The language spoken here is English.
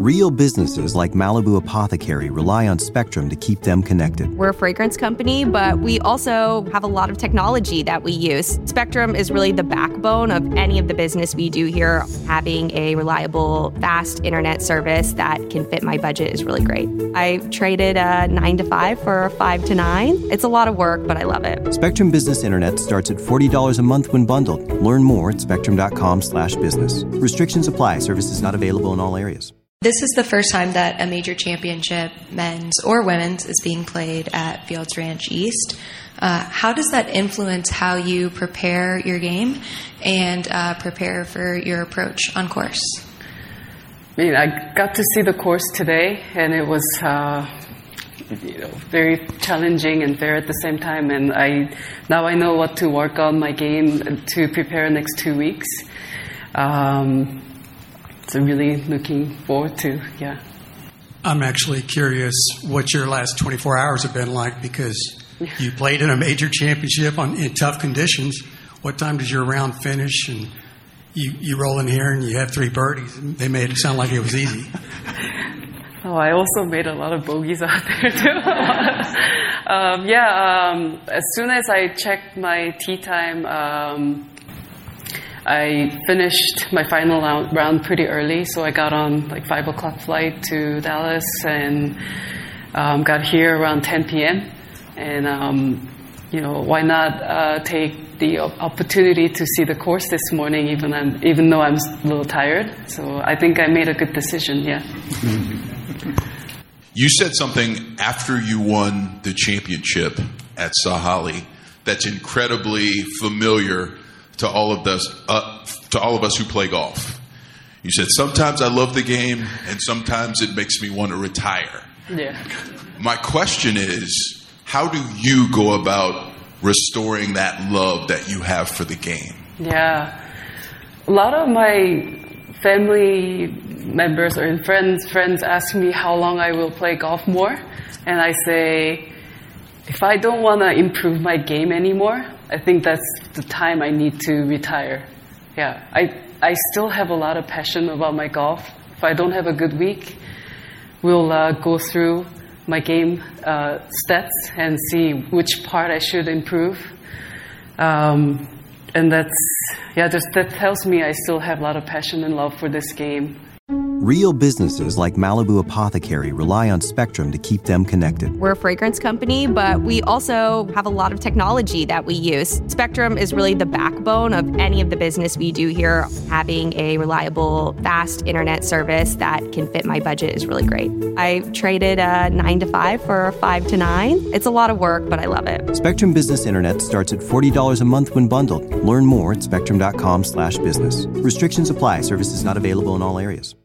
Real businesses like Malibu Apothecary rely on Spectrum to keep them connected. We're a fragrance company, but we also have a lot of technology that we use. Spectrum is really the backbone of any of the business we do here. Having a reliable, fast internet service that can fit my budget is really great. I traded a 9 to 5 for a 5 to 9. It's a lot of work, but I love it. Spectrum Business Internet starts at $40 a month when bundled. Learn more at spectrum.com/business. Restrictions apply. Services not available in all areas. This is the first time that a major championship, men's or women's, is being played at Fields Ranch East. How does that influence how you prepare your game and prepare for your approach on course? I mean, I got to see the course today, and it was very challenging and fair at the same time. And now I know what to work on my game to prepare next 2 weeks. So I'm really looking forward to, I'm actually curious what your last 24 hours have been like, because you played in a major championship in tough conditions. What time does your round finish? And you roll in here and you have 3 birdies. They made it sound like it was easy. Oh, I also made a lot of bogeys out there too. As soon as I checked my tee time, I finished my final round pretty early, so I got on like 5 o'clock flight to Dallas and got here around 10 p.m. And, why not take the opportunity to see the course this morning, even though I'm a little tired. So I think I made a good decision, You said something after you won the championship at Sahalee that's incredibly familiar to all of us who play golf. You said, sometimes I love the game and sometimes it makes me want to retire. Yeah. My question is, how do you go about restoring that love that you have for the game? Yeah. A lot of my family members or friends ask me how long I will play golf more. And I say, if I don't want to improve my game anymore, I think that's the time I need to retire. Yeah, I still have a lot of passion about my golf. If I don't have a good week, we'll go through my game stats and see which part I should improve. And that tells me I still have a lot of passion and love for this game. Real businesses like Malibu Apothecary rely on Spectrum to keep them connected. We're a fragrance company, but we also have a lot of technology that we use. Spectrum is really the backbone of any of the business we do here. Having a reliable, fast internet service that can fit my budget is really great. I traded a 9 to 5 for a 5 to 9. It's a lot of work, but I love it. Spectrum Business Internet starts at $40 a month when bundled. Learn more at spectrum.com/business. Restrictions apply. Services not available in all areas.